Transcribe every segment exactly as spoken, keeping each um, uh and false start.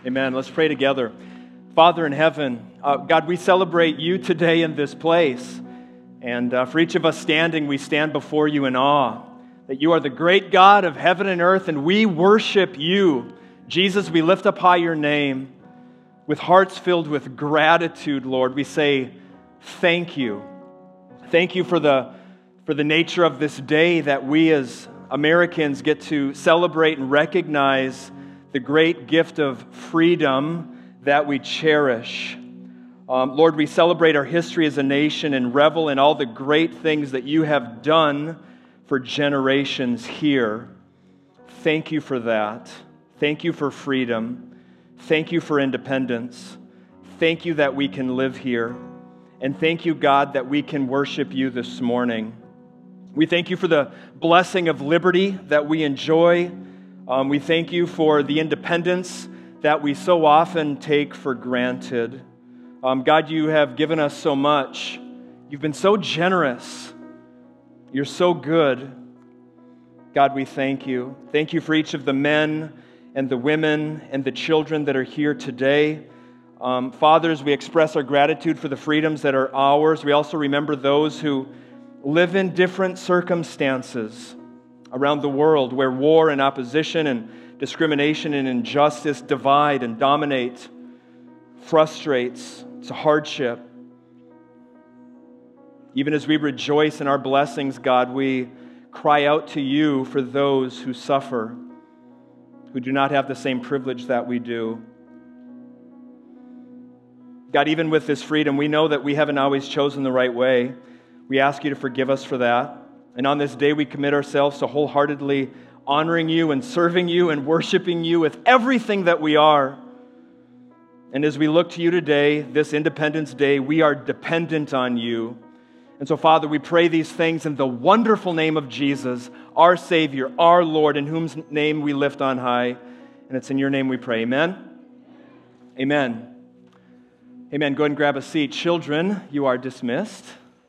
Amen. Let's pray together. Father in heaven, uh, God, we celebrate you today in this place. And uh, for each of us standing, we stand before you in awe that you are the great God of heaven and earth, and we worship you. Jesus, we lift up high your name with hearts filled with gratitude, Lord. We say thank you. Thank you for the, for the nature of this day that we as Americans get to celebrate and recognize the great gift of freedom that we cherish. Um, Lord, we celebrate our history as a nation and revel in all the great things that you have done for generations here. Thank you for that. Thank you for freedom. Thank you for independence. Thank you that we can live here. And thank you, God, that we can worship you this morning. We thank you for the blessing of liberty that we enjoy. Um, we thank you for the independence that we so often take for granted. Um, God, you have given us so much. You've been so generous. You're so good. God, we thank you. Thank you for each of the men and the women and the children that are here today. Um, fathers, we express our gratitude for the freedoms that are ours. We also remember those who live in different circumstances around the world where war and opposition and discrimination and injustice divide and dominate, frustrates, it's a hardship. Even as we rejoice in our blessings, God, we cry out to you for those who suffer, who do not have the same privilege that we do. God, even with this freedom, we know that we haven't always chosen the right way. We ask you to forgive us for that. And on this day, we commit ourselves to wholeheartedly honoring you and serving you and worshiping you with everything that we are. And as we look to you today, this Independence Day, we are dependent on you. And so, Father, we pray these things in the wonderful name of Jesus, our Savior, our Lord, in whose name we lift on high. And it's in your name we pray. Amen? Amen. Amen. Go ahead and grab a seat. Children, you are dismissed.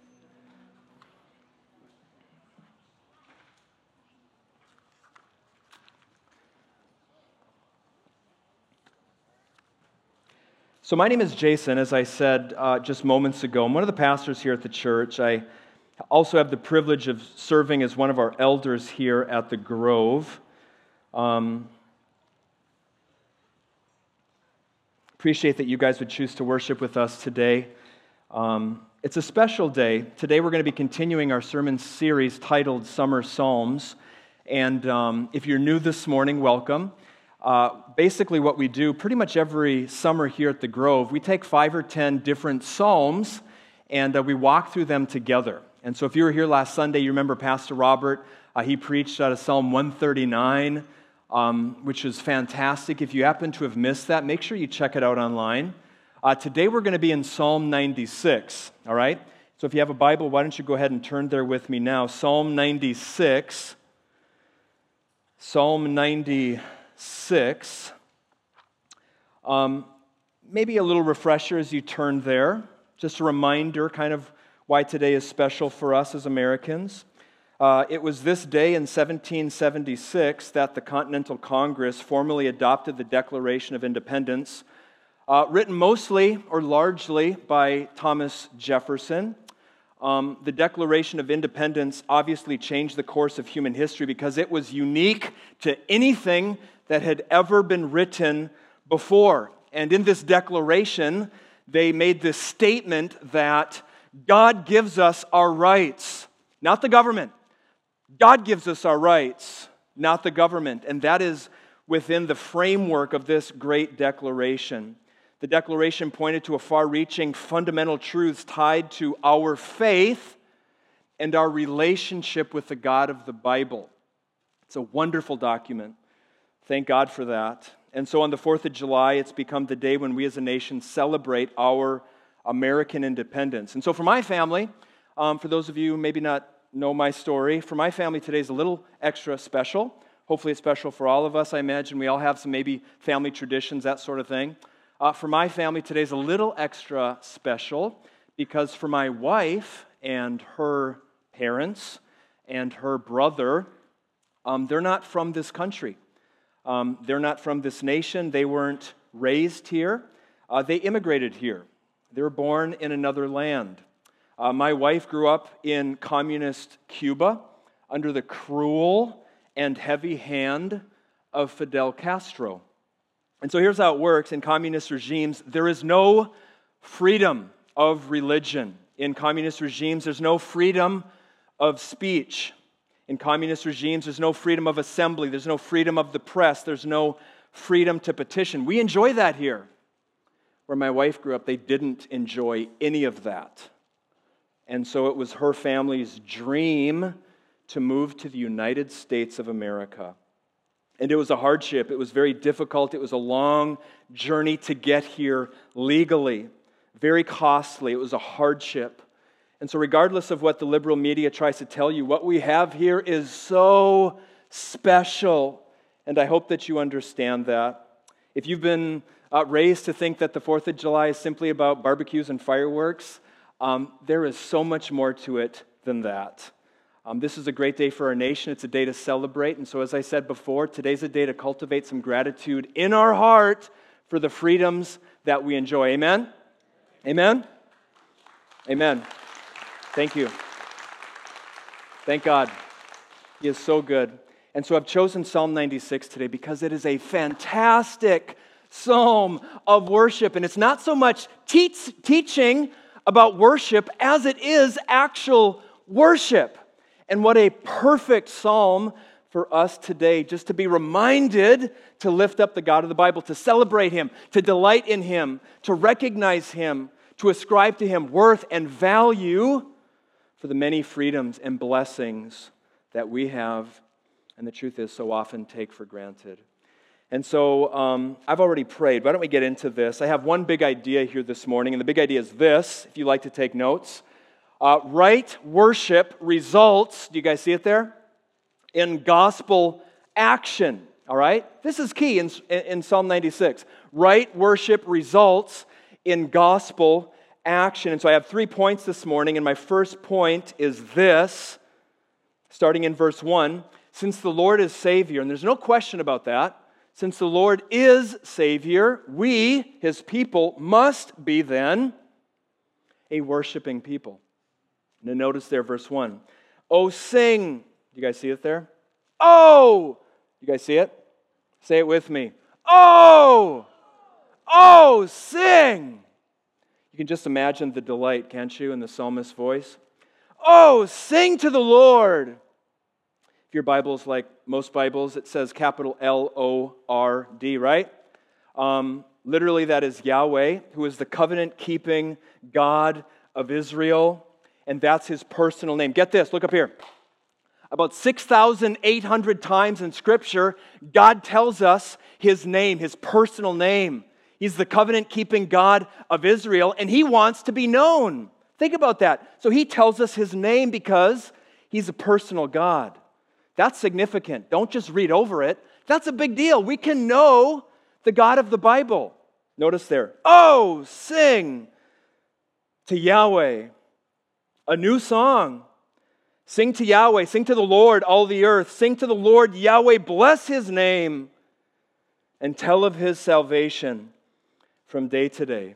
So my name is Jason, as I said uh, just moments ago. I'm one of the pastors here at the church. I also have the privilege of serving as one of our elders here at the Grove. Um, appreciate that you guys would choose to worship with us today. Um, it's a special day. Today we're going to be continuing our sermon series titled Summer Psalms. And um, if you're new this morning, welcome. Uh, basically what we do pretty much every summer here at the Grove, we take five or ten different psalms and uh, we walk through them together. And so if you were here last Sunday, you remember Pastor Robert, uh, he preached out of Psalm one thirty-nine, um, which is fantastic. If you happen to have missed that, make sure you check it out online. Uh, today we're going to be in Psalm ninety-six, all right? So if you have a Bible, why don't you go ahead and turn there with me now. Psalm ninety-six. Psalm ninety-six. Six. Um, maybe a little refresher as you turn there. Just a reminder kind of why today is special for us as Americans. Uh, it was this day in seventeen seventy-six that the Continental Congress formally adopted the Declaration of Independence, uh, written mostly or largely by Thomas Jefferson. Um, the Declaration of Independence obviously changed the course of human history because it was unique to anything that had ever been written before. And in this declaration, they made this statement that God gives us our rights, not the government. God gives us our rights, not the government. And that is within the framework of this great declaration. The declaration pointed to a far-reaching fundamental truths tied to our faith and our relationship with the God of the Bible. It's a wonderful document. Thank God for that. And so on the fourth of July, it's become the day when we as a nation celebrate our American independence. And so for my family, um, for those of you who maybe not know my story, for my family today is a little extra special. Hopefully it's special for all of us. I imagine we all have some maybe family traditions, that sort of thing. Uh, for my family today is a little extra special because for my wife and her parents and her brother, um, they're not from this country. Um, they're not from this nation. They weren't raised here. Uh, they immigrated here. They were born in another land. Uh, my wife grew up in communist Cuba under the cruel and heavy hand of Fidel Castro. And so here's how it works in communist regimes. There is no freedom of religion. In communist regimes, there's no freedom of speech. In communist regimes, there's no freedom of assembly. There's no freedom of the press. There's no freedom to petition. We enjoy that here. Where my wife grew up, they didn't enjoy any of that. And so it was her family's dream to move to the United States of America. And it was a hardship. It was very difficult. It was a long journey to get here legally. Very costly. It was a hardship. And so regardless of what the liberal media tries to tell you, what we have here is so special. And I hope that you understand that. If you've been uh, raised to think that the fourth of July is simply about barbecues and fireworks, um, there is so much more to it than that. Um, this is a great day for our nation. It's a day to celebrate. And so as I said before, today's a day to cultivate some gratitude in our heart for the freedoms that we enjoy. Amen? Amen? Amen. Thank you. Thank God. He is so good. And so I've chosen Psalm ninety-six today because it is a fantastic psalm of worship. And it's not so much teach, teaching about worship as it is actual worship. And what a perfect psalm for us today, just to be reminded to lift up the God of the Bible, to celebrate Him, to delight in Him, to recognize Him, to ascribe to Him worth and value for the many freedoms and blessings that we have, and the truth is so often take for granted. And so um, I've already prayed. Why don't we get into this? I have one big idea here this morning, and the big idea is this, if you like to take notes. Uh, right worship results, do you guys see it there? In gospel action, all right? This is key in, in Psalm ninety-six. Right worship results in gospel action. And so I have three points this morning, and my first point is this, starting in verse one. Since the Lord is Savior, and there's no question about that, since the Lord is Savior, we, His people, must be then a worshiping people. Now notice there, verse one. Oh, sing. You guys see it there? Oh! You guys see it? Say it with me. Oh! Oh, sing! You can just imagine the delight, can't you, in the psalmist's voice? Oh, sing to the Lord! If your Bible's like most Bibles, it says capital L O R D, right? Um, literally, that is Yahweh, who is the covenant-keeping God of Israel. And that's His personal name. Get this, look up here. About six thousand eight hundred times in Scripture, God tells us His name, His personal name. He's the covenant-keeping God of Israel, and He wants to be known. Think about that. So He tells us His name because He's a personal God. That's significant. Don't just read over it. That's a big deal. We can know the God of the Bible. Notice there. Oh, sing to Yahweh a new song. Sing to Yahweh, sing to the Lord, all the earth. Sing to the Lord, Yahweh, bless His name, and tell of His salvation from day to day.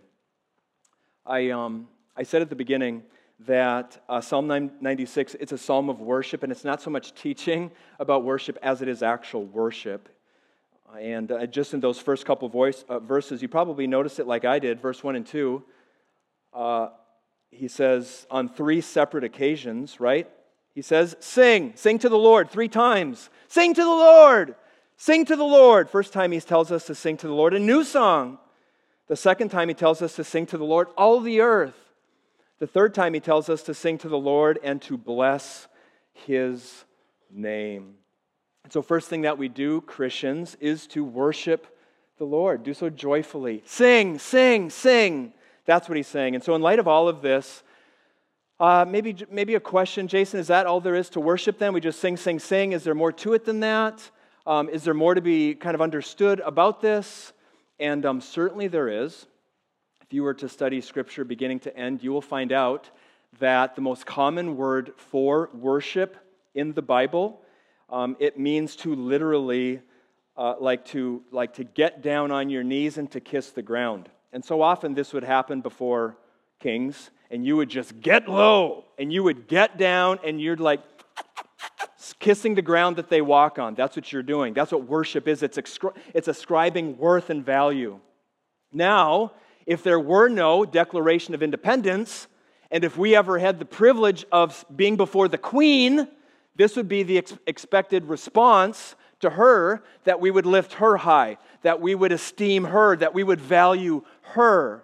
I um I said at the beginning that uh, Psalm ninety-six, it's a psalm of worship, and it's not so much teaching about worship as it is actual worship. And uh, just in those first couple voice, uh, verses, you probably noticed it like I did, verse one and two. Uh, he says on three separate occasions, right? He says, sing, sing to the Lord three times. Sing to the Lord, sing to the Lord. First time He tells us to sing to the Lord, a new song. The second time He tells us to sing to the Lord, all the earth. The third time He tells us to sing to the Lord and to bless His name. And so first thing that we do, Christians, is to worship the Lord. Do so joyfully. Sing, sing, sing. That's what He's saying. And so in light of all of this, uh, maybe, maybe a question, Jason, is that all there is to worship then? We just sing, sing, sing. Is there more to it than that? Um, is there more to be kind of understood about this? And um, certainly there is. If you were to study Scripture beginning to end, you will find out that the most common word for worship in the Bible, um, it means to literally uh, like to like to get down on your knees and to kiss the ground. And so often this would happen before kings, and you would just get low, and you would get down, and you're like kissing the ground that they walk on. That's what you're doing. That's what worship is. It's, excri- it's ascribing worth and value. Now, if there were no Declaration of Independence, and if we ever had the privilege of being before the Queen, this would be the ex- expected response to her, that we would lift her high, that we would esteem her, that we would value her.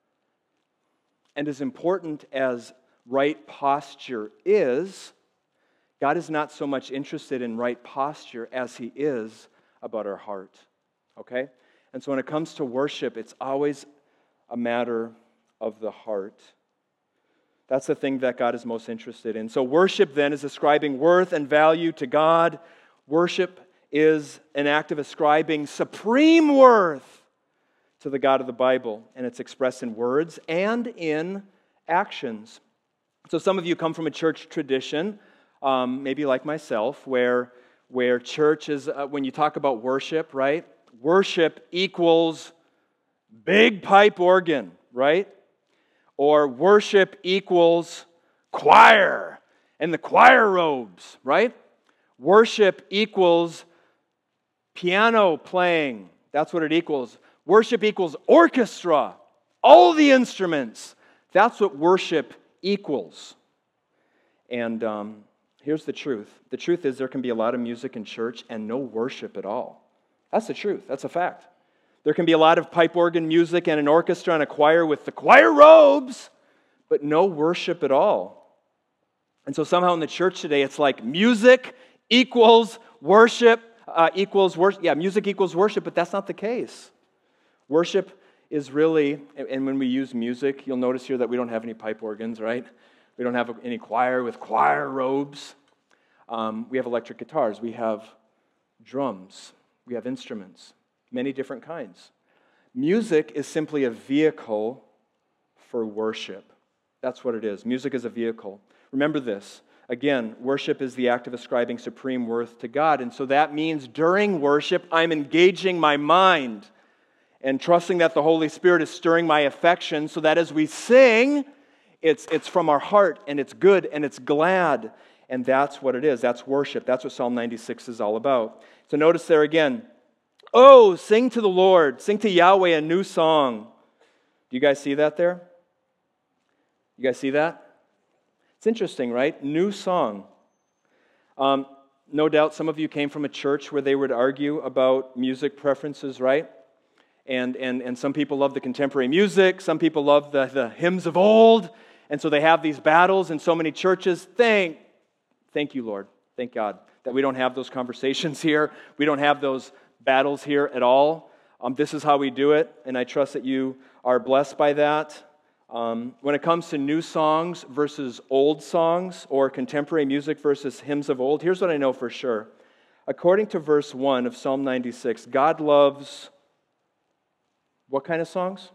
And as important as right posture is, God is not so much interested in right posture as He is about our heart. Okay? And so when it comes to worship, it's always a matter of the heart. That's the thing that God is most interested in. So worship then is ascribing worth and value to God. Worship is an act of ascribing supreme worth to the God of the Bible, and it's expressed in words and in actions. So some of you come from a church tradition, um, maybe like myself, where, where church is, uh, when you talk about worship, right? Worship equals big pipe organ, right? Or worship equals choir and the choir robes, right? Worship equals piano playing. That's what it equals. Worship equals orchestra, all the instruments. That's what worship equals. And um, here's the truth. The truth is there can be a lot of music in church and no worship at all. That's the truth. That's a fact. There can be a lot of pipe organ music and an orchestra and a choir with the choir robes, but no worship at all. And so somehow in the church today, it's like music equals worship, uh, equals worship. Yeah, music equals worship, but that's not the case. Worship is really, and when we use music, you'll notice here that we don't have any pipe organs, right? We don't have any choir with choir robes. Um, we have electric guitars. We have drums. We have instruments, many different kinds. Music is simply a vehicle for worship. That's what it is. Music is a vehicle. Remember this. Again, worship is the act of ascribing supreme worth to God. And so that means during worship, I'm engaging my mind and trusting that the Holy Spirit is stirring my affection so that as we sing, it's, it's from our heart and it's good and it's glad. And that's what it is. That's worship. That's what Psalm ninety-six is all about. So notice there again, oh, sing to the Lord, sing to Yahweh a new song. Do you guys see that there? You guys see that? It's interesting, right? New song. Um, no doubt some of you came from a church where they would argue about music preferences, right? And and and some people love the contemporary music, some people love the, the hymns of old, and so they have these battles in so many churches. Thank, thank you, Lord. Thank God that we don't have those conversations here. We don't have those battles here at all. Um, this is how we do it, and I trust that you are blessed by that. Um, when it comes to new songs versus old songs, or contemporary music versus hymns of old, here's what I know for sure. According to verse one of Psalm ninety-six, God loves what kind of songs?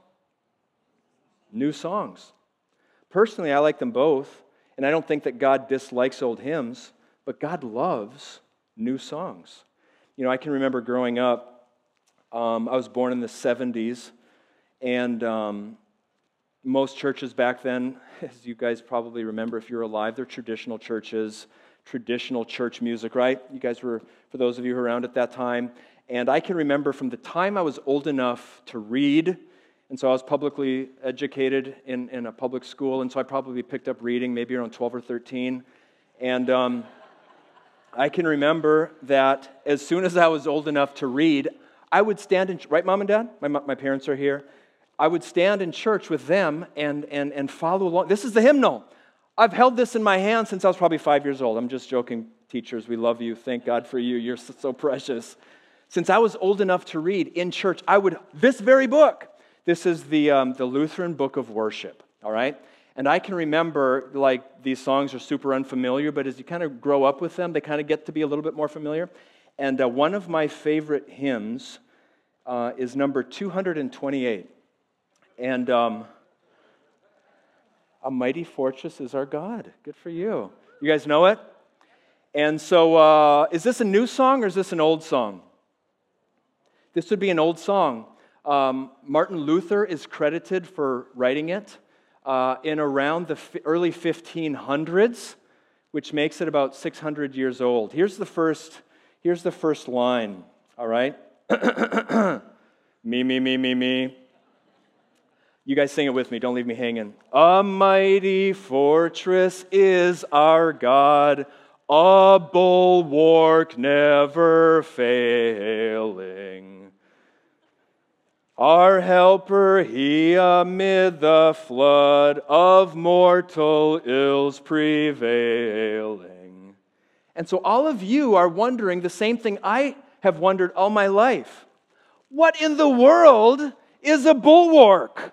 New songs. Personally, I like them both, and I don't think that God dislikes old hymns, but God loves new songs. You know, I can remember growing up, um, I was born in the seventies, and um, most churches back then, as you guys probably remember if you're alive, they're traditional churches, traditional church music, right? You guys were, for those of you who were around at that time. And I can remember from the time I was old enough to read, and so I was publicly educated in, in a public school, and so I probably picked up reading maybe around twelve or thirteen. And um, I can remember that as soon as I was old enough to read, I would stand in, right, Mom and Dad? My, my parents are here. I would stand in church with them and, and, and follow along. This is the hymnal. I've held this in my hand since I was probably five years old. I'm just joking, teachers. We love you. Thank God for you. You're so precious. Since I was old enough to read in church, I would, this very book, this is the um, the Lutheran Book of Worship, all right? And I can remember, like, these songs are super unfamiliar, but as you kind of grow up with them, they kind of get to be a little bit more familiar. And uh, one of my favorite hymns uh, is number two hundred twenty-eight. And um, A Mighty Fortress is Our God. Good for you. You guys know it? And so, uh, is this a new song or is this an old song? This would be an old song. Um, Martin Luther is credited for writing it uh, in around the f- early fifteen hundreds, which makes it about six hundred years old. Here's the first, here's the first line, all right? Me, me, me, me, me. You guys sing it with me, don't leave me hanging. A mighty fortress is our God, a bulwark never failing. Our helper, he amid the flood of mortal ills prevailing. And so all of you are wondering the same thing I have wondered all my life. What in the world is a bulwark?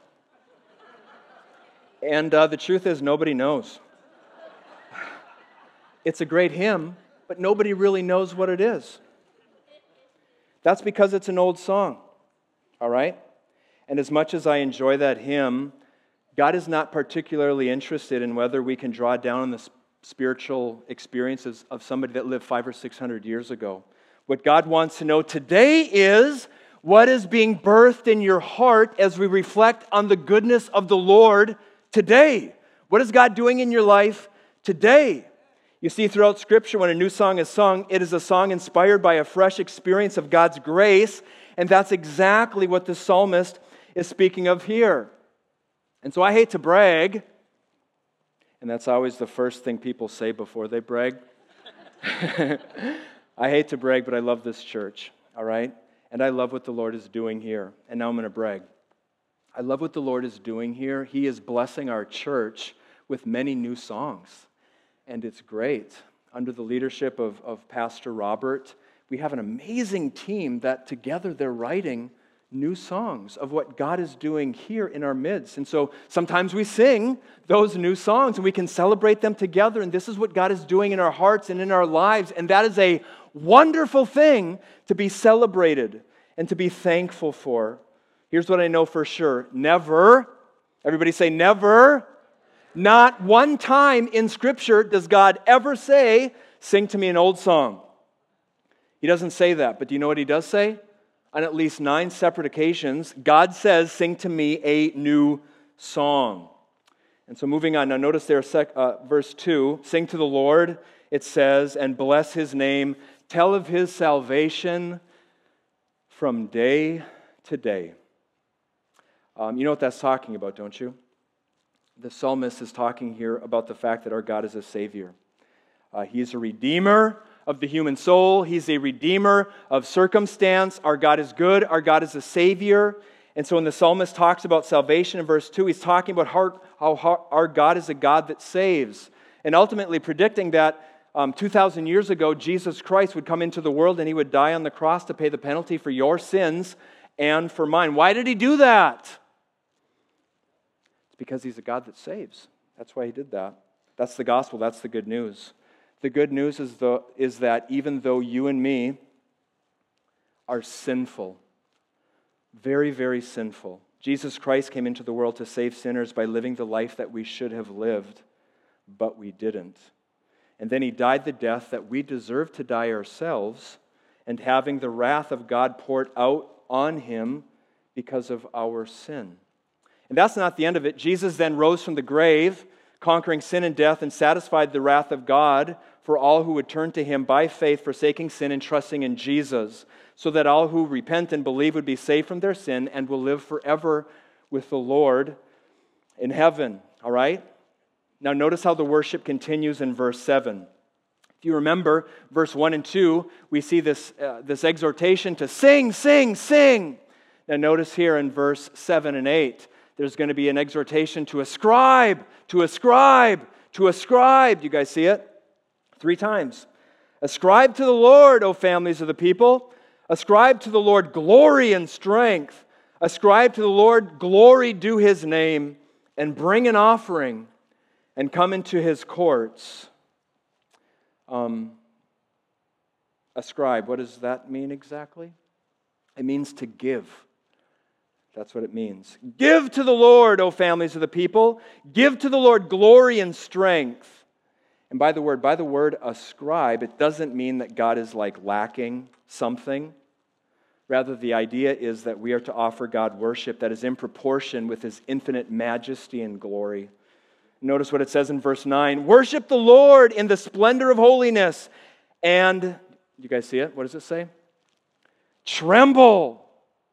And uh, the truth is, nobody knows. It's a great hymn, but nobody really knows what it is. That's because it's an old song, all right? And as much as I enjoy that hymn, God is not particularly interested in whether we can draw down on the spiritual experiences of somebody that lived five or six hundred years ago. What God wants to know today is what is being birthed in your heart as we reflect on the goodness of the Lord today. What is God doing in your life today? You see, throughout Scripture, when a new song is sung, it is a song inspired by a fresh experience of God's grace, and that's exactly what the psalmist is speaking of here. And so I hate to brag, and that's always the first thing people say before they brag. I hate to brag, but I love this church, all right? And I love what the Lord is doing here. And now I'm going to brag. I love what the Lord is doing here. He is blessing our church with many new songs. And it's great. Under the leadership of, of Pastor Robert, we have an amazing team that together they're writing new songs of what God is doing here in our midst. And so sometimes we sing those new songs and we can celebrate them together. And this is what God is doing in our hearts and in our lives. And that is a wonderful thing to be celebrated and to be thankful for. Here's what I know for sure. Never, everybody say never, not one time in Scripture does God ever say, sing to me an old song. He doesn't say that, but do you know what He does say? On at least nine separate occasions, God says, sing to me a new song. And so moving on, now notice there, sec, uh, verse two, sing to the Lord, it says, and bless His name, tell of His salvation from day to day. Um, you know what that's talking about, don't you? The psalmist is talking here about the fact that our God is a Savior. Uh, he is a Redeemer of the human soul. He's a Redeemer of circumstance. Our God is good. Our God is a Savior. And so when the psalmist talks about salvation in verse two, he's talking about how, how our God is a God that saves. And ultimately predicting that um, two thousand years ago, Jesus Christ would come into the world and He would die on the cross to pay the penalty for your sins and for mine. Why did He do that? Because He's a God that saves. That's why He did that. That's the gospel. That's the good news. The good news is, the, is that even though you and me are sinful, very, very sinful, Jesus Christ came into the world to save sinners by living the life that we should have lived, but we didn't. And then He died the death that we deserved to die ourselves, and having the wrath of God poured out on Him because of our sin. And that's not the end of it. Jesus then rose from the grave, conquering sin and death, and satisfied the wrath of God for all who would turn to Him by faith, forsaking sin and trusting in Jesus, so that all who repent and believe would be saved from their sin and will live forever with the Lord in heaven. All right? Now notice how the worship continues in verse seven. If you remember, verse one and two, we see this, uh, this exhortation to sing, sing, sing. Now notice here in verse seven and eight, there's going to be an exhortation to ascribe, to ascribe, to ascribe. Do you guys see it? Three times. Ascribe to the Lord, O families of the people. Ascribe to the Lord glory and strength. Ascribe to the Lord glory due His name. And bring an offering and come into His courts. Um, ascribe, what does that mean exactly? It means to give. That's what it means. Give to the Lord, O families of the people. Give to the Lord glory and strength. And by the word, by the word ascribe, it doesn't mean that God is like lacking something. Rather, the idea is that we are to offer God worship that is in proportion with His infinite majesty and glory. Notice what it says in verse nine. Worship the Lord in the splendor of holiness. And, you guys see it? What does it say? Tremble.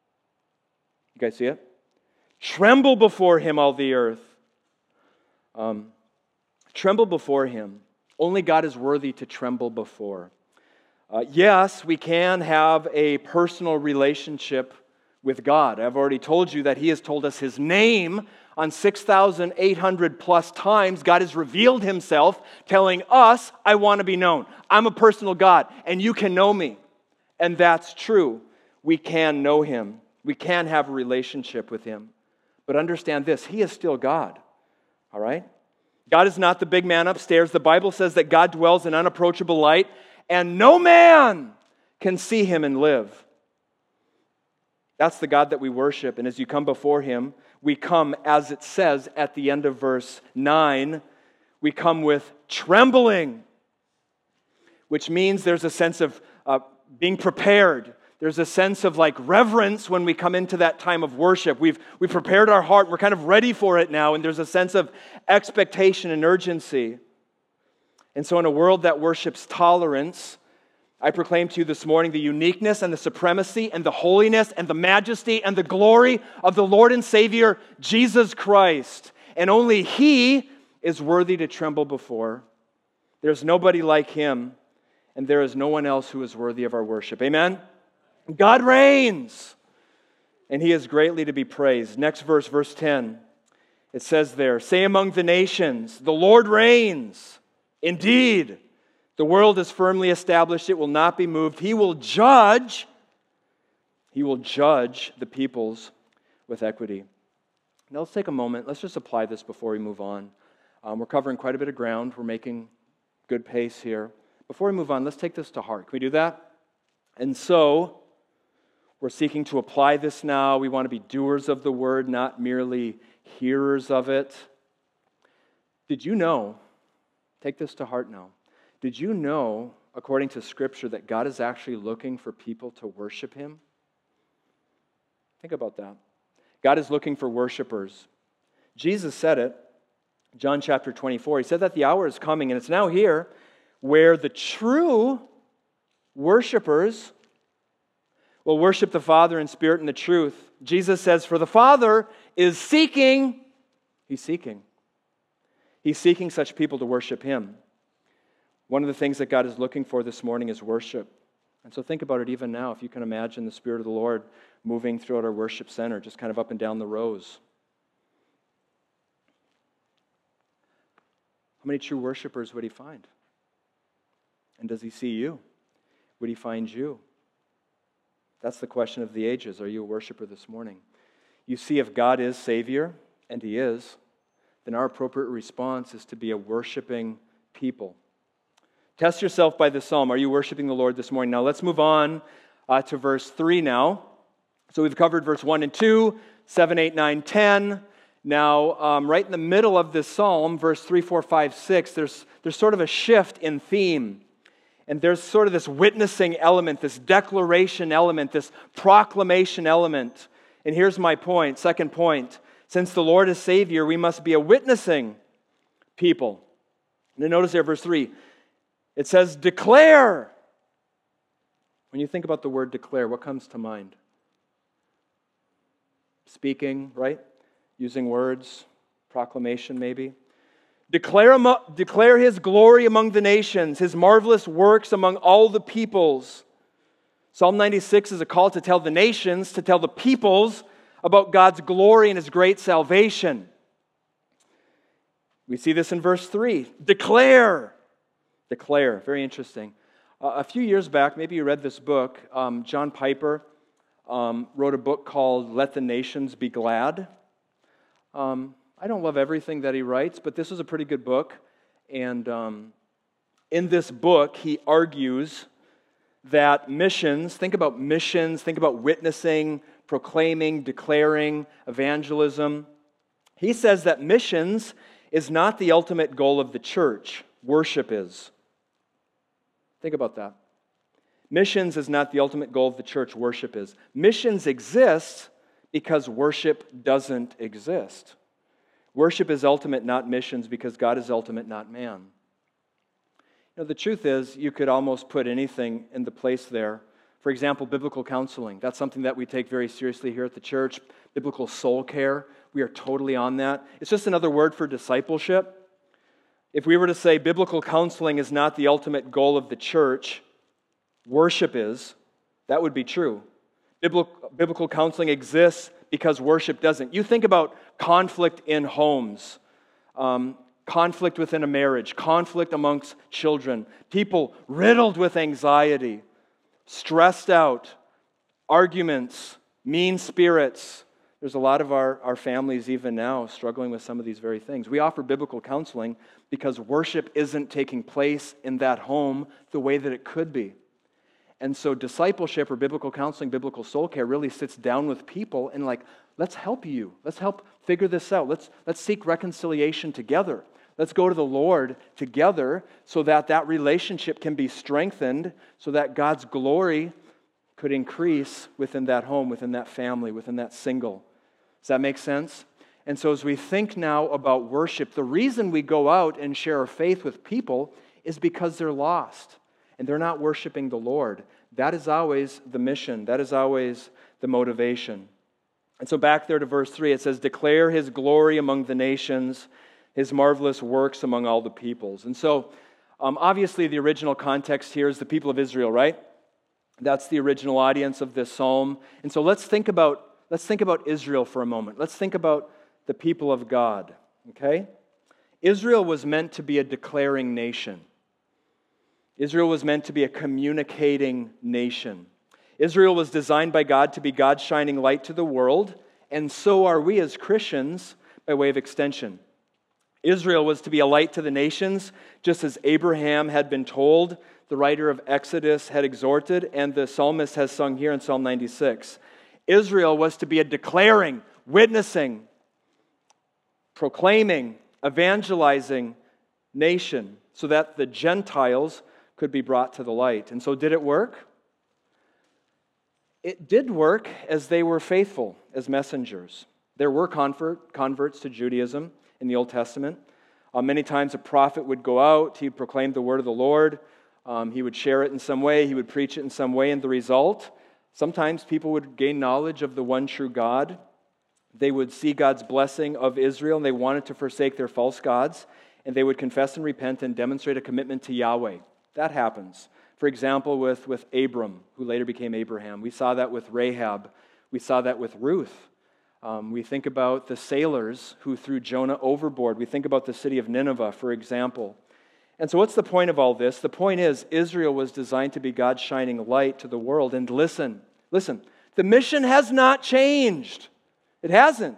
You guys see it? Tremble before Him, all the earth. Um, tremble before Him. Only God is worthy to tremble before. Uh, yes, we can have a personal relationship with God. I've already told you that He has told us His name on six thousand eight hundred plus times. God has revealed Himself, telling us, I want to be known. I'm a personal God, and you can know me. And that's true. We can know Him. We can have a relationship with Him. But understand this, He is still God. All right? God is not the big man upstairs. The Bible says that God dwells in unapproachable light, and no man can see Him and live. That's the God that we worship. And as you come before Him, we come, as it says at the end of verse nine, we come with trembling, which means there's a sense of uh, being prepared. There's a sense of like reverence when we come into that time of worship. We've, we've prepared our heart. We're kind of ready for it now. And there's a sense of expectation and urgency. And so in a world that worships tolerance, I proclaim to you this morning the uniqueness and the supremacy and the holiness and the majesty and the glory of the Lord and Savior, Jesus Christ. And only He is worthy to tremble before. There's nobody like Him, and there is no one else who is worthy of our worship. Amen? God reigns, and He is greatly to be praised. Next verse, verse ten. It says there, say among the nations, the Lord reigns. Indeed, the world is firmly established. It will not be moved. He will judge. He will judge the peoples with equity. Now let's take a moment. Let's just apply this before we move on. Um, we're covering quite a bit of ground. We're making good pace here. Before we move on, let's take this to heart. Can we do that? And so, we're seeking to apply this now. We want to be doers of the word, not merely hearers of it. Did you know, take this to heart now, did you know, according to Scripture, that God is actually looking for people to worship Him? Think about that. God is looking for worshipers. Jesus said it, John chapter twenty-four. He said that the hour is coming, and it's now here, where the true worshipers will worship the Father in spirit and the truth. Jesus says, for the Father is seeking, He's seeking. He's seeking such people to worship Him. One of the things that God is looking for this morning is worship. And so think about it even now, if you can imagine the Spirit of the Lord moving throughout our worship center, just kind of up and down the rows. How many true worshipers would He find? And does He see you? Would He find you? That's the question of the ages. Are you a worshiper this morning? You see, if God is Savior, and He is, then our appropriate response is to be a worshiping people. Test yourself by this psalm. Are you worshiping the Lord this morning? Now let's move on uh, to verse three now. So we've covered verse one and two, seven, eight, nine, ten. Now, um, right in the middle of this psalm, verse three, four, five, six, there's, there's sort of a shift in theme. And there's sort of this witnessing element, this declaration element, this proclamation element. And here's my point, second point. Since the Lord is Savior, we must be a witnessing people. And then notice there, verse three, it says, declare. When you think about the word declare, what comes to mind? Speaking, right? Using words, proclamation maybe. Declare, declare His glory among the nations, His marvelous works among all the peoples. Psalm ninety-six is a call to tell the nations, to tell the peoples about God's glory and His great salvation. We see this in verse three. Declare. Declare. Very interesting. Uh, a few years back, maybe you read this book, um, John Piper um, wrote a book called Let the Nations Be Glad. Um, I don't love everything that he writes, but this is a pretty good book. And um, in this book, he argues that missions, think about missions, think about witnessing, proclaiming, declaring, evangelism. He says that missions is not the ultimate goal of the church. Worship is. Think about that. Missions is not the ultimate goal of the church, worship is. Missions exist because worship doesn't exist. Worship is ultimate, not missions, because God is ultimate, not man. You know, the truth is, you could almost put anything in the place there. For example, biblical counseling. That's something that we take very seriously here at the church. Biblical soul care. We are totally on that. It's just another word for discipleship. If we were to say biblical counseling is not the ultimate goal of the church, worship is, that would be true. Biblical, biblical counseling exists because worship doesn't. You think about conflict in homes, um, conflict within a marriage, conflict amongst children, people riddled with anxiety, stressed out, arguments, mean spirits. There's a lot of our, our families even now struggling with some of these very things. We offer biblical counseling because worship isn't taking place in that home the way that it could be. And so discipleship or biblical counseling, biblical soul care really sits down with people and like, let's help you. Let's help figure this out. Let's, let's seek reconciliation together. Let's go to the Lord together so that that relationship can be strengthened, so that God's glory could increase within that home, within that family, within that single. Does that make sense? And so as we think now about worship, the reason we go out and share our faith with people is because they're lost and they're not worshiping the Lord. That is always the mission. That is always the motivation. And so back there to verse three, it says, declare His glory among the nations, His marvelous works among all the peoples. And so, um, obviously the original context here is the people of Israel, right? That's the original audience of this psalm. And so let's think about let's think about Israel for a moment. Let's think about the people of God, okay? Israel was meant to be a declaring nation. Israel was meant to be a communicating nation. Israel was designed by God to be God's shining light to the world, and so are we as Christians by way of extension. Israel was to be a light to the nations, just as Abraham had been told, the writer of Exodus had exhorted, and the psalmist has sung here in Psalm ninety-six. Israel was to be a declaring, witnessing, proclaiming, evangelizing nation so that the Gentiles could be brought to the light. And so did it work? It did work as they were faithful as messengers. There were convert, converts to Judaism in the Old Testament. Uh, many times a prophet would go out, he would proclaim the word of the Lord, um, he would share it in some way, he would preach it in some way, and the result, sometimes people would gain knowledge of the one true God. They would see God's blessing of Israel, and they wanted to forsake their false gods, and they would confess and repent and demonstrate a commitment to Yahweh. That happens. For example, with, with Abram, who later became Abraham. We saw that with Rahab. We saw that with Ruth. Um, we think about the sailors who threw Jonah overboard. We think about the city of Nineveh, for example. And so what's the point of all this? The point is, Israel was designed to be God's shining light to the world. And listen, listen, the mission has not changed. It hasn't.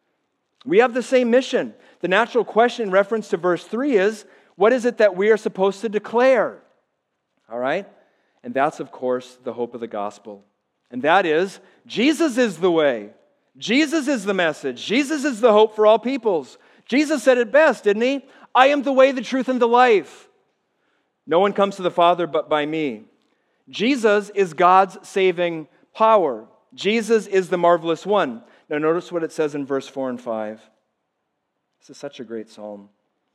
We have the same mission. The natural question in reference to verse three is, what is it that we are supposed to declare? All right? And that's, of course, the hope of the gospel. And that is, Jesus is the way. Jesus is the message. Jesus is the hope for all peoples. Jesus said it best, didn't he? I am the way, the truth, and the life. No one comes to the Father but by me. Jesus is God's saving power. Jesus is the marvelous one. Now notice what it says in verse four and five. This is such a great psalm.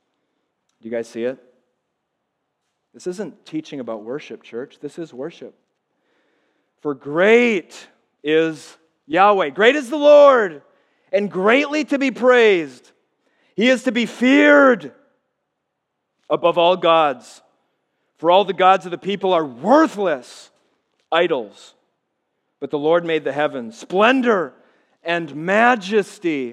Do you guys see it? This isn't teaching about worship, church. This is worship. For great is Yahweh. Great is the Lord, and greatly to be praised. He is to be feared above all gods. For all the gods of the people are worthless idols. But the Lord made the heavens. Splendor and majesty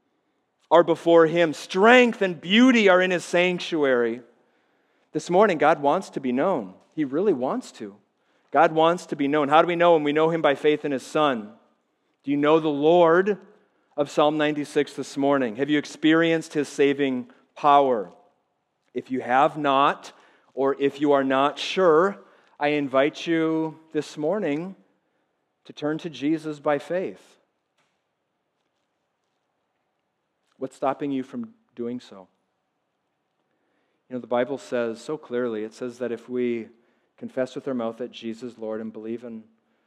are before Him. Strength and beauty are in His sanctuary. This morning, God wants to be known. He really wants to. God wants to be known. How do we know Him? We know Him by faith in His Son. Do you know the Lord of Psalm ninety-six this morning? Have you experienced His saving power? If you have not, or if you are not sure, I invite you this morning to turn to Jesus by faith. What's stopping you from doing so? You know, the Bible says so clearly, it says that if we confess with our mouth that Jesus is Lord and believe in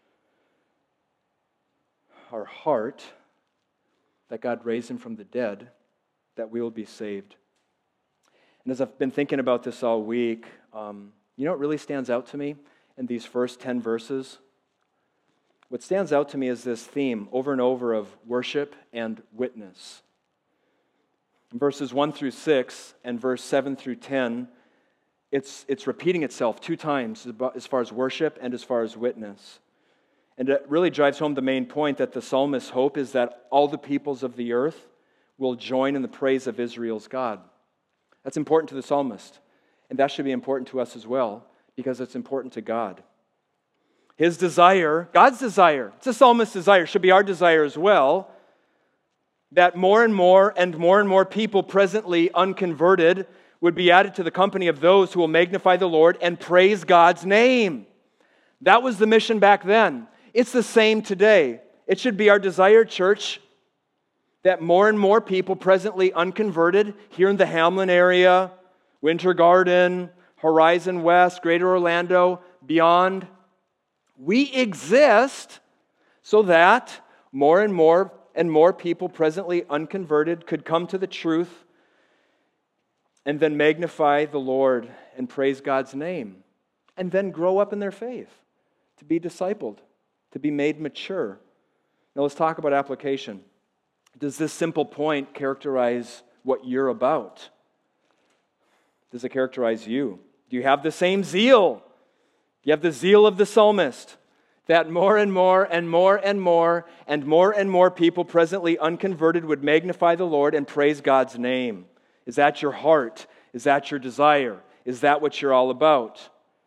our heart that God raised him from the dead, that we will be saved. And as I've been thinking about this all week, um, you know what really stands out to me in these first ten verses? What stands out to me is this theme over and over of worship and witness. In verses one through six and verse seven through ten, it's, it's repeating itself two times as far as worship and as far as witness. And it really drives home the main point that the psalmist's hope is that all the peoples of the earth will join in the praise of Israel's God. That's important to the psalmist. And that should be important to us as well, because it's important to God. His desire, God's desire, it's the psalmist's desire, should be our desire as well, that more and more and more and more people presently unconverted would be added to the company of those who will magnify the Lord and praise God's name. That was the mission back then. It's the same today. It should be our desire, church, that more and more people presently unconverted here in the Hamlin area, Winter Garden, Horizon West, Greater Orlando, beyond, we exist so that more and more and more people presently unconverted could come to the truth and then magnify the Lord and praise God's name, and then grow up in their faith, to be discipled, to be made mature. Now let's talk about application. Does this simple point characterize what you're about? Does it characterize you? Do you have the same zeal? Do you have the zeal of the psalmist? That more and more and more and more and more and more people presently unconverted would magnify the Lord and praise God's name. Is that your heart? Is that your desire? Is that what you're all about?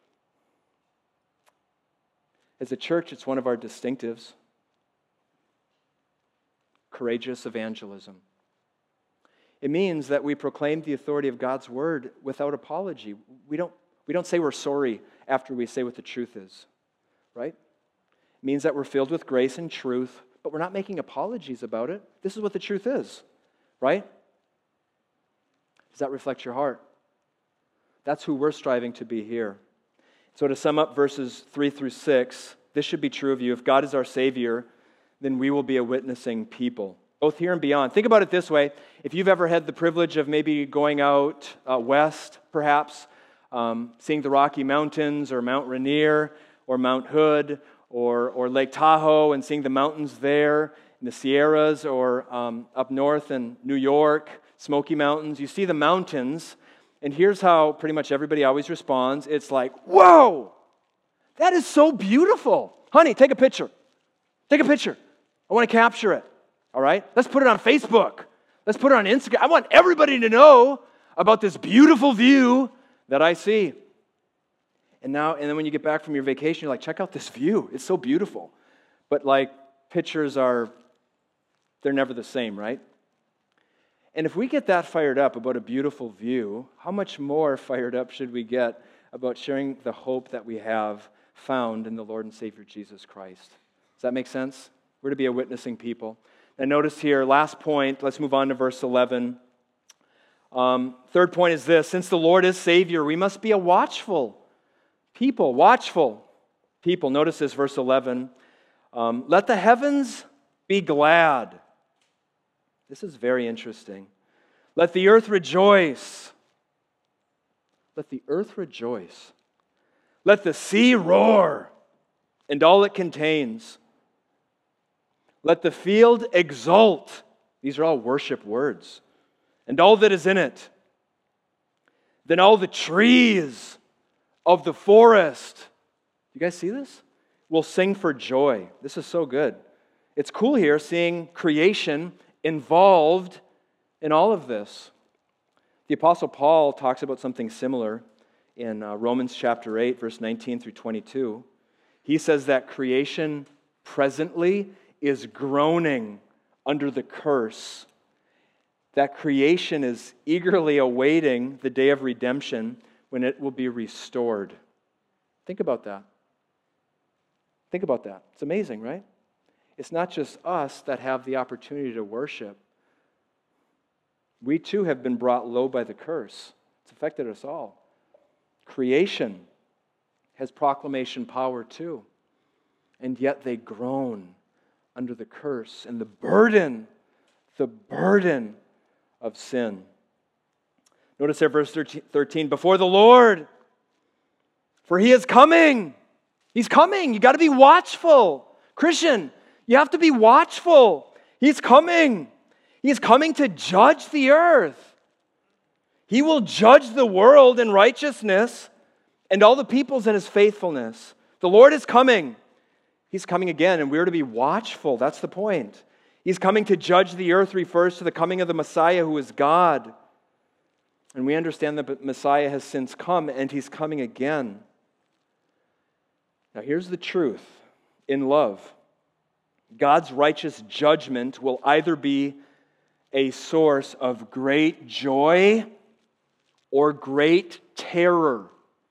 As a church, it's one of our distinctives. Courageous evangelism. It means that we proclaim the authority of God's word without apology. We don't, we don't say we're sorry after we say what the truth is, right? It means that we're filled with grace and truth, but we're not making apologies about it. This is what the truth is, right? Does that reflect your heart? That's who we're striving to be here. So to sum up verses three through six, this should be true of you. If God is our Savior, then we will be a witnessing people, both here and beyond. Think about it this way. If you've ever had the privilege of maybe going out uh, west, perhaps, um, seeing the Rocky Mountains or Mount Rainier or Mount Hood or, or Lake Tahoe and seeing the mountains there in the Sierras or um, up north in New York, Smoky Mountains, you see the mountains. And here's how pretty much everybody always responds. It's like, whoa, that is so beautiful. Honey, take a picture. Take a picture. I want to capture it. All right? Let's put it on Facebook. Let's put it on Instagram. I want everybody to know about this beautiful view that I see. And now, and then when you get back from your vacation, you're like, check out this view. It's so beautiful. But like, pictures are, they're never the same, right? And if we get that fired up about a beautiful view, how much more fired up should we get about sharing the hope that we have found in the Lord and Savior Jesus Christ? Does that make sense? We're to be a witnessing people. And notice here, last point, let's move on to verse eleven. Um, third point is this: since the Lord is Savior, we must be a watchful people. Watchful people. Notice this, verse eleven. Um, Let the heavens be glad. This is very interesting. Let the earth rejoice. Let the earth rejoice. Let the sea roar and all it contains. Let the field exult. These are all worship words. And all that is in it. Then all the trees of the forest, you guys see this? Will sing for joy. This is so good. It's cool here seeing creation involved in all of this. The Apostle Paul talks about something similar in uh, Romans chapter eight, verse nineteen through twenty-two. He says that creation presently is groaning under the curse. That creation is eagerly awaiting the day of redemption when it will be restored. Think about that. Think about that. It's amazing, right? It's not just us that have the opportunity to worship. We too have been brought low by the curse. It's affected us all. Creation has proclamation power too. And yet they groan under the curse and the burden, the burden of sin. Notice there, verse thirteen, before the Lord, for He is coming. He's coming. You got to be watchful. Christian, you have to be watchful. He's coming. He's coming to judge the earth. He will judge the world in righteousness and all the peoples in His faithfulness. The Lord is coming. He's coming again, and we're to be watchful. That's the point. He's coming to judge the earth refers to the coming of the Messiah who is God. And we understand that the Messiah has since come, and He's coming again. Now here's the truth in love. God's righteous judgment will either be a source of great joy or great terror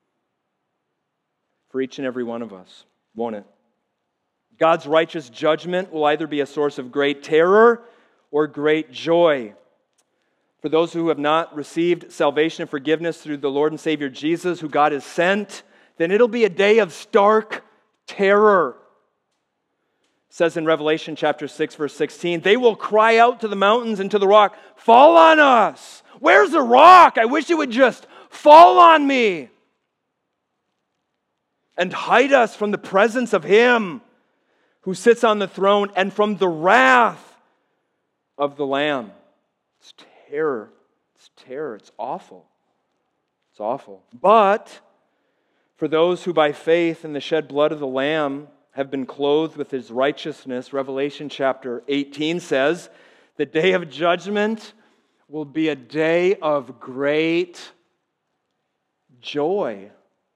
for each and every one of us, won't it? God's righteous judgment will either be a source of great terror or great joy. For those who have not received salvation and forgiveness through the Lord and Savior Jesus, who God has sent, then it'll be a day of stark terror. It says in Revelation chapter six, verse sixteen, they will cry out to the mountains and to the rock, fall on us. Where's the rock? I wish it would just fall on me. And hide us from the presence of Him who sits on the throne and from the wrath of the Lamb. It's terror. It's terror. It's awful. It's awful. But for those who by faith in the shed blood of the Lamb have been clothed with His righteousness, Revelation chapter eighteen says, the day of judgment will be a day of great joy.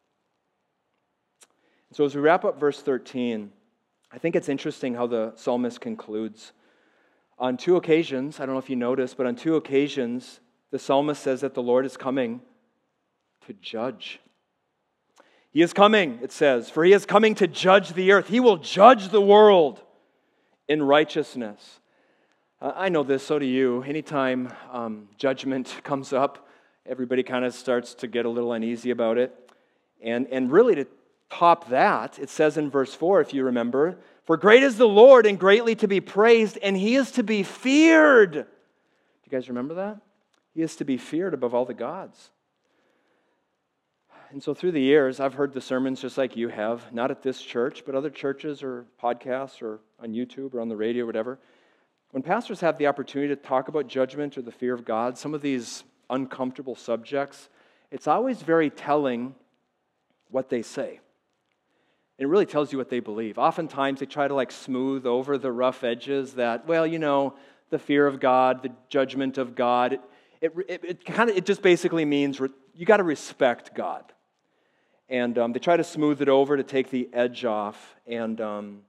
So as we wrap up verse thirteen, I think it's interesting how the psalmist concludes. On two occasions, I don't know if you noticed, but on two occasions, the psalmist says that the Lord is coming to judge. He is coming, it says, for He is coming to judge the earth. He will judge the world in righteousness. Uh, I know this, so do you. Anytime um, judgment comes up, everybody kind of starts to get a little uneasy about it. And, and really to top that, it says in verse four, if you remember, for great is the Lord and greatly to be praised, and He is to be feared. Do you guys remember that? He is to be feared above all the gods. And so through the years, I've heard the sermons just like you have, not at this church, but other churches or podcasts or on YouTube or on the radio or whatever. When pastors have the opportunity to talk about judgment or the fear of God, some of these uncomfortable subjects, it's always very telling what they say. It really tells you what they believe. Oftentimes, they try to like smooth over the rough edges that, well, you know, the fear of God, the judgment of God, it, it, it, it kind of, it just basically means re- you got to respect God. And um, they try to smooth it over to take the edge off. And, um,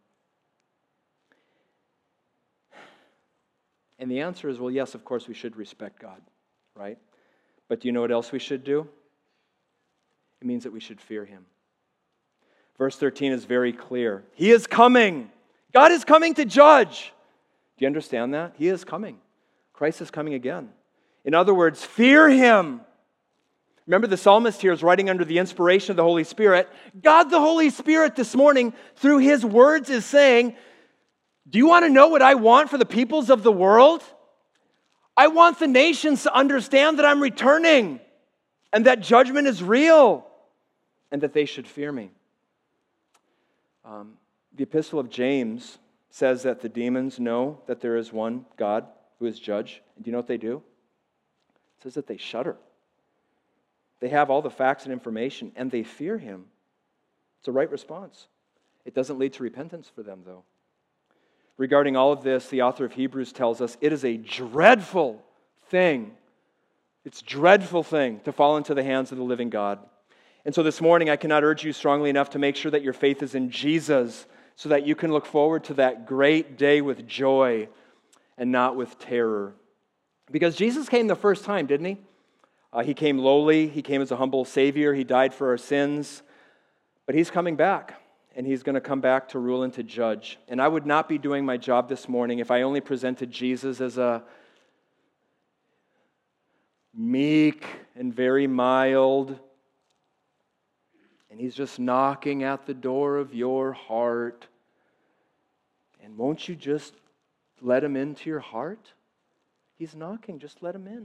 and the answer is, well, yes, of course we should respect God, right? But do you know what else we should do? It means that we should fear Him. Verse thirteen is very clear. He is coming. God is coming to judge. Do you understand that? He is coming. Christ is coming again. In other words, fear Him. Remember, the psalmist here is writing under the inspiration of the Holy Spirit. God the Holy Spirit this morning, through His words, is saying, do you want to know what I want for the peoples of the world? I want the nations to understand that I'm returning and that judgment is real and that they should fear me. Um, the Epistle of James says that the demons know that there is one God who is judge. And do you know what they do? It says that they shudder. They have all the facts and information, and they fear Him. It's a right response. It doesn't lead to repentance for them, though. Regarding all of this, the author of Hebrews tells us it is a dreadful thing. It's a dreadful thing to fall into the hands of the living God. And so this morning, I cannot urge you strongly enough to make sure that your faith is in Jesus so that you can look forward to that great day with joy and not with terror. Because Jesus came the first time, didn't He? Uh, he came lowly. He came as a humble Savior. He died for our sins. But He's coming back, and He's going to come back to rule and to judge. And I would not be doing my job this morning if I only presented Jesus as a meek and very mild, And He's just knocking at the door of your heart. And won't you just let Him into your heart? He's knocking. Just let Him in.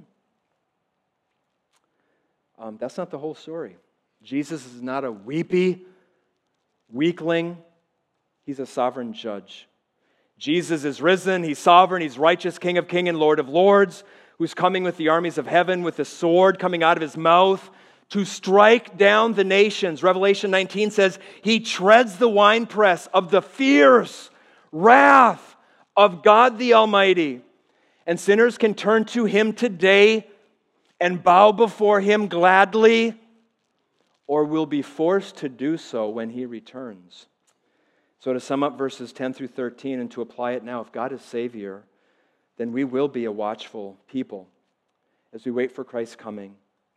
Um, that's not the whole story. Jesus is not a weepy weakling. He's a sovereign judge. Jesus is risen. He's sovereign. He's righteous, King of kings and Lord of lords, who's coming with the armies of heaven with a sword coming out of His mouth to strike down the nations. Revelation nineteen says, He treads the winepress of the fierce wrath of God the Almighty. And sinners can turn to Him today and bow before Him gladly, or will be forced to do so when He returns. So to sum up verses ten through thirteen and to apply it now, if God is Savior, then we will be a watchful people as we wait for Christ's coming.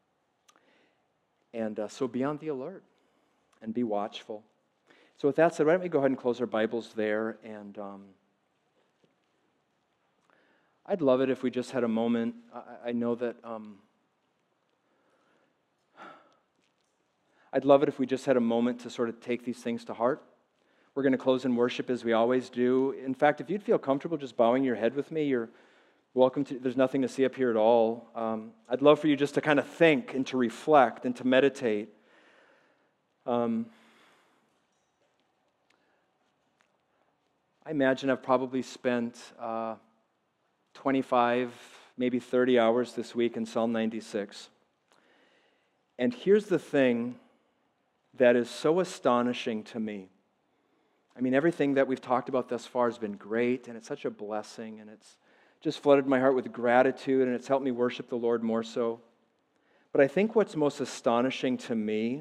And uh, so be on the alert and be watchful. So with that said, why don't we go ahead and close our Bibles there. And um, I'd love it if we just had a moment. I, I know that... Um, I'd love it if we just had a moment to sort of take these things to heart. We're going to close in worship as we always do. In fact, if you'd feel comfortable just bowing your head with me, you're welcome to. There's nothing to see up here at all. Um, I'd love for you just to kind of think and to reflect and to meditate. Um, I imagine I've probably spent uh, twenty-five, maybe thirty hours this week in Psalm ninety-six. And here's the thing that is so astonishing to me. I mean, everything that we've talked about thus far has been great, and it's such a blessing, and it's just flooded my heart with gratitude, and it's helped me worship the Lord more so. But I think what's most astonishing to me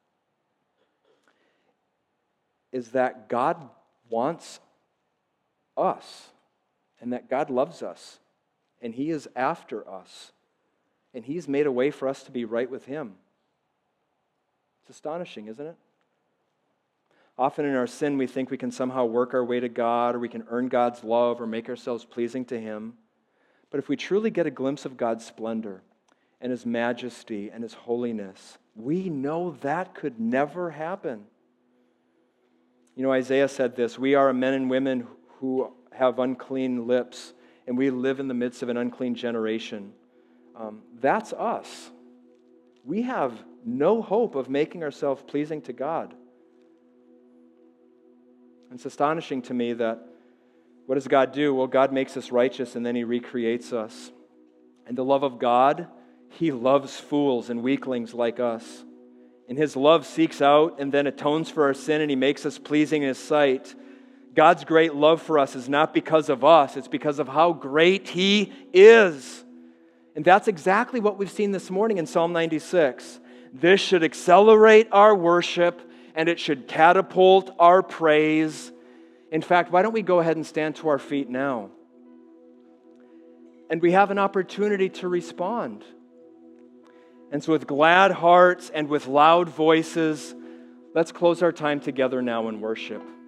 is that God wants us, and that God loves us, and He is after us, and He's made a way for us to be right with Him. It's astonishing, isn't it? Often in our sin, we think we can somehow work our way to God, or we can earn God's love, or make ourselves pleasing to Him. But if we truly get a glimpse of God's splendor and His majesty and His holiness, we know that could never happen. You know, Isaiah said this, we are men and women who have unclean lips, and we live in the midst of an unclean generation. Um, that's us. We have no hope of making ourselves pleasing to God. It's astonishing to me that what does God do? Well, God makes us righteous and then He recreates us. And the love of God, He loves fools and weaklings like us. And His love seeks out and then atones for our sin, and He makes us pleasing in His sight. God's great love for us is not because of us, it's because of how great He is. And that's exactly what we've seen this morning in Psalm ninety-six. This should accelerate our worship, and it should catapult our praise. In fact, why don't we go ahead and stand to our feet now? And we have an opportunity to respond. And so with glad hearts and with loud voices, let's close our time together now in worship.